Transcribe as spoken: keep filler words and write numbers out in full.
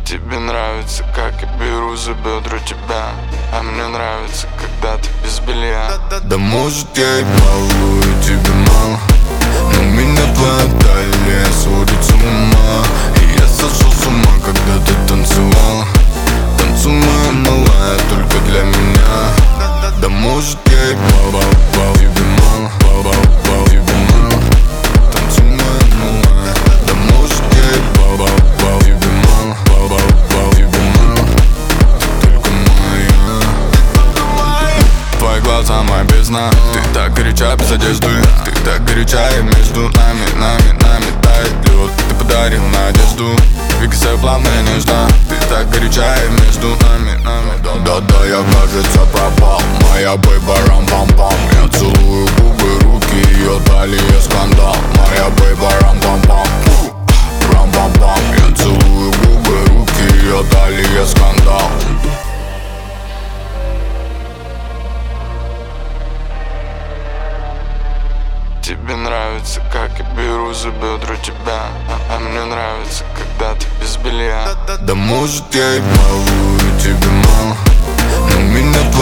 Тебе нравится, как я беру за бедра тебя, а мне нравится, когда ты без белья. Да может я и балую, тебе мало, но меня твоя талия сводит с ума. И я сошел с ума, когда ты танцевала. Танцуй, моя малая, только для меня. Да может я и бал-бал-бал, тебе мало, бал-бал-бал, тебе мало. Танцуй, моя малая. Да может я и бал-бал-бал, тебе мало, бал-бал-бал, тебе мало. Ты только моя. Твои глаза, моя бездна. Ты так горяча без одежды. Ты так горяча, и между нами, нами, нами тает лед. Ты подарил надежду, двигайся плавно и нежно. Ты так горяча, и между нами, нами. Да-да, я, кажется, пропал. Моя бейба рам-пам-пам. Я целую губы, руки, ее талия скандал. Моя бейба рам-пам-пам, рам-пам-пам. Я целую губы, руки, ее талия скандал. Тебе нравится, как я беру за бедра тебя, а, а мне нравится, когда ты без белья. Да может я и балую, тебе мало, но меня